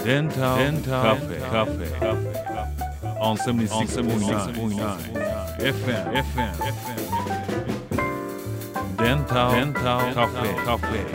Dental Cafe on 76.9 FM Dental Cafe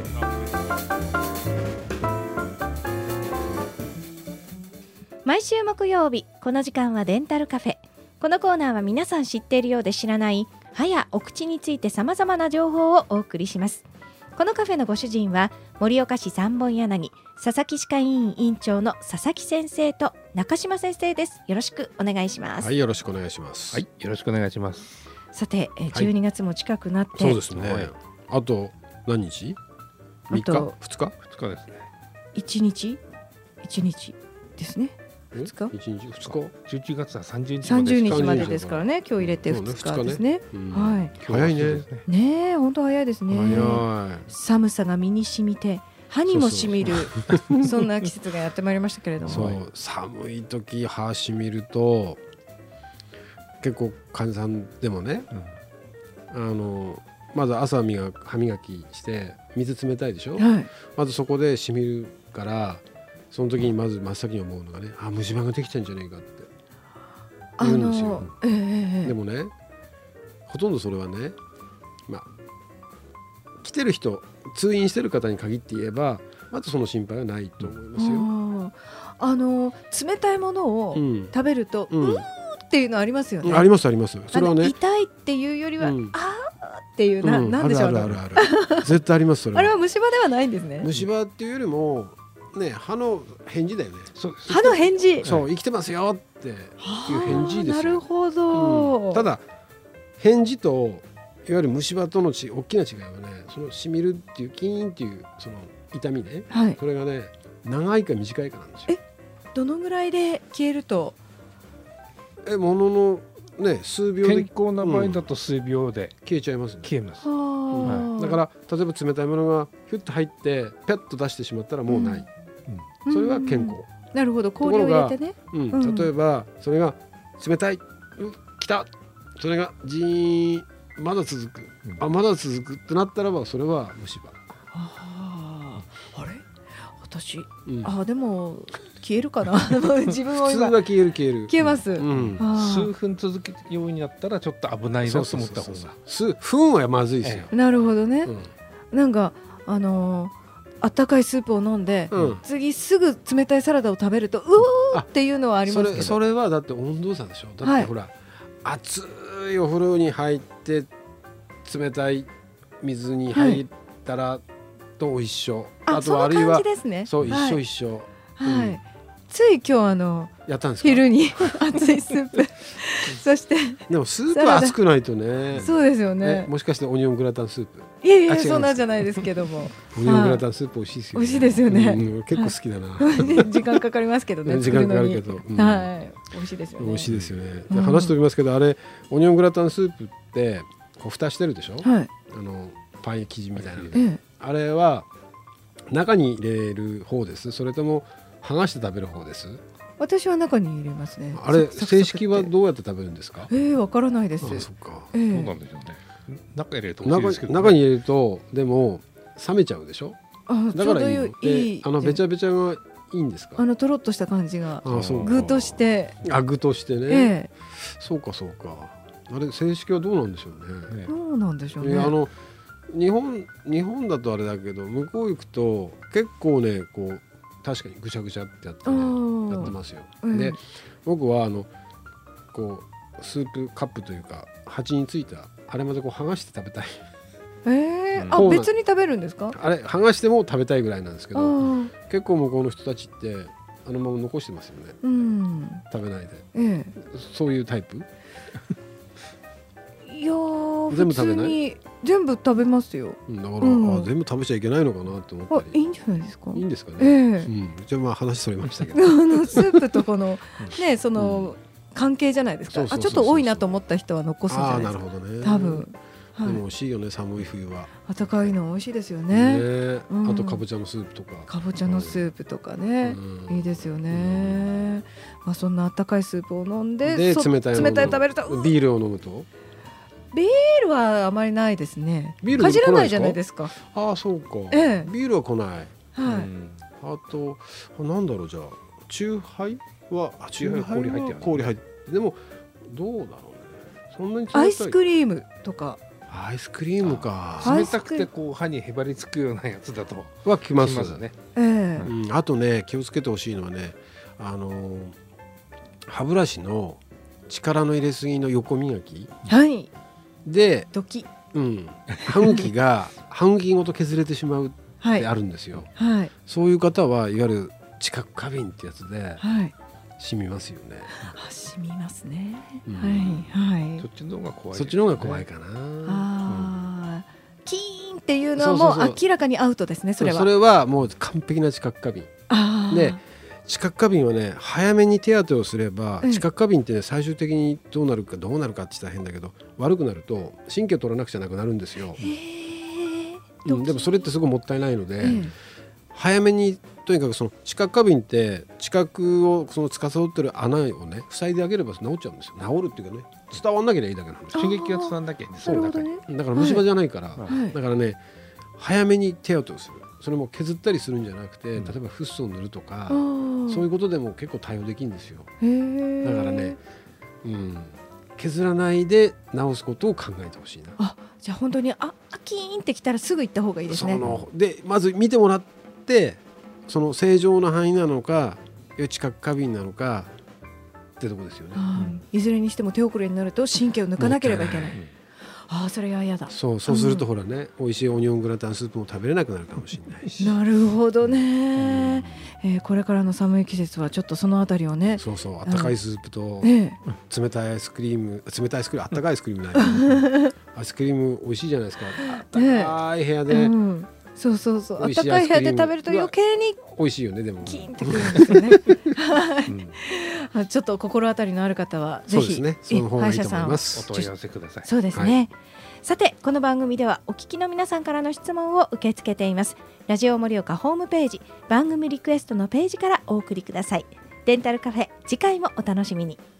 毎週木曜日この時間はデンタルカフェ。このコーナーは皆さん知っているようで知らない歯やお口について様々な情報をお送りします。このカフェのご主人は盛岡市三本柳佐々木歯科医院院長の佐々木先生と中島先生です。よろしくお願いします。 はい、よろしくお願いします。 はい、よろしくお願いします。 さて、12月も近くなって、 そうですね。あと何日？3日？2日 ？2日ですね。 1日ですね。2日 ？1日2日 ？11月は30 日までですからね。今日入れて2日ですね。はい。 早いね。 ねえ、本当早いですね。寒さが身に染みて歯にも染みるそんな季節がやってまいりましたけれども。 そう、寒い時歯染みると結構患者さんでもね、まず朝歯磨きして水冷たいでしょ。まずそこで染みるから。その時にまず真っ先に思うのがね、虫歯ができてんじゃねえかって言うんですよ。でもね、ほとんどそれはね、来てる人、通院してる方に限って言えばまずその心配はないと思いますよ。 冷たいものを食べると、っていうのありますよね。 ありますあります。それはね、 痛いっていうよりは、あーっていうなんでしょうね。 ある絶対あります。それはあれは虫歯ではないんですね。 虫歯っていうよりもね、歯の返事だよね。 歯の返事。 そう、生きてますよっていう返事ですよ。 なるほど。 ただ返事といわゆる虫歯との大きな違いはね、そのしみるっていうキーンっていうその痛みね、それがね、長いか短いかなんですよ。 どのぐらいで消えると？ もののね、数秒で。 健康な場合だと数秒で消えちゃいますね。 消えます。 だから例えば冷たいものがヒュッと入ってピャッと出してしまったらもうない。それは健康。 なるほど。氷を入れてね。 例えばそれが冷たい、来た、それがジーン、まだ続く、まだ続くってなったらばそれは虫歯。 あれ、私、でも消えるかな。自分を普通は消える。 消えます。 数分続けるようになったらちょっと危ないなと思った方が。 数分はまずいですよ。 なるほどね。なんかあったかいスープを飲んで、次すぐ冷たいサラダを食べるとっていうのはありますけど、 それはだって温度差でしょ。だってほら、熱いお風呂に入って冷たい水に入ったらと一緒。あとはあるいはそう一緒。 つい今日やったんですか？ 昼に熱いスープそしてでもスープは熱くないとね。 そうですよね。 もしかしてオニオングラタンスープ？ いやそんなんじゃないですけども、 オニオングラタンスープ美味しいですよね。 美味しいですよね。 結構好きだな。 時間かかりますけどね。 時間かかるけど、 美味しいですよね。 美味しいですよね。話しておりますけど、あれオニオングラタンスープって蓋してるでしょ。パン生地みたいなので、あれは中に入れる方です？それとも剥がして食べる方です？ 私は中に入れますね。 あれ正式はどうやって食べるんですか？ わからないです。 そっか。 どうなんでしょうね。中に入れると中に入れるとでも冷めちゃうでしょ。だからいい。べちゃべちゃがいいんですか？ とろっとした感じが具として具としてね。そうか。あれ正式はどうなんでしょうね。 どうなんでしょうね。 日本だとあれだけど、向こう行くと結構ね、こう確かにぐちゃぐちゃってやってますよ。で僕はこうスープカップというか鉢についたあれまでこう剥がして食べたい。 別に食べるんですか？ あれ剥がしても食べたいぐらいなんですけど、結構向こうの人たちってあのまま残してますよね。食べないで。そういうタイプ？ いや全部食べない？全部食べますよ。 だから全部食べちゃいけないのかなと思ったり。 いいんじゃないですか？ いいんですかね。じゃあ話それましたけど。 スープとこのね、その関係じゃないですか。ちょっと多いなと思った人は残すんじゃないですか。 なるほどね。 多分。 でも美味しいよね、寒い冬は。 温かいの美味しいですよね。 あとかぼちゃのスープとか。 かぼちゃのスープとかね、いいですよね。そんな温かいスープを飲んで、冷たい食べるとビールを飲むと。 ビールはあまりないですね。かじらないじゃないですか。 そうか。ビールは来ない。 あとなんだろう、じゃあチューハイはチューハイ氷入ってる、 氷入ってでもどうだろうね、そんなにアイスクリームとか。 アイスクリームか冷たくてこう歯にへばりつくようなやつだとはきますね。 あとね気をつけてほしいのはね、歯ブラシの力の入れすぎの横磨きで、 ドキ、 歯茎が歯茎ごと削れてしまうってあるんですよ。そういう方はいわゆる知覚過敏ってやつで染みますよね。 染みますね。 そっちの方が怖い。 そっちの方が怖いかな。 キーンっていうのはもう明らかにアウトですね。それはもう完璧な知覚過敏で、知覚過敏はね早めに手当てをすれば、知覚過敏ってね最終的にどうなるかって言ったら変だけど、悪くなると神経取らなくちゃなくなるんですよ。でもそれってすごいもったいないので、早めにとにかくその知覚過敏って知覚をその司ってる穴をね塞いであげれば治っちゃうんですよ。治るっていうかね、伝わんなきゃいいだけなんです。 刺激が伝わんなきゃいいんです。 だから虫歯じゃないから、だからね早めに手当てをする。それも削ったりするんじゃなくて、例えばフッ素を塗るとか、そういうことでも結構対応できるんですよ。だからね、削らないで治すことを考えてほしいな。 じゃあ本当にキーンってきたらすぐ行った方がいいですね。 でまず見てもらって、その正常な範囲なのか知覚過敏なのかってとこですよね。 いずれにしても手遅れになると神経を抜かなければいけない。それは嫌だ。 そうするとほらね、美味しいオニオングラタンスープも食べれなくなるかもしれないし。 なるほどね。これからの寒い季節はちょっとそのあたりをね。 あったかいスープと冷たいアイスクリーム、あったかいアイスクリームないアイスクリーム美味しいじゃないですか。あったかい部屋で、 そうあったかい部屋で食べると余計に美味しいよね。でもキーンってくるんですよね。ちょっと心当たりのある方はぜひ歯医者さんお問い合わせください。 そうですね。さてこの番組ではお聞きの皆さんからの質問を受け付けています。ラジオ盛岡ホームページ番組リクエストのページからお送りください。デンタルカフェ、次回もお楽しみに。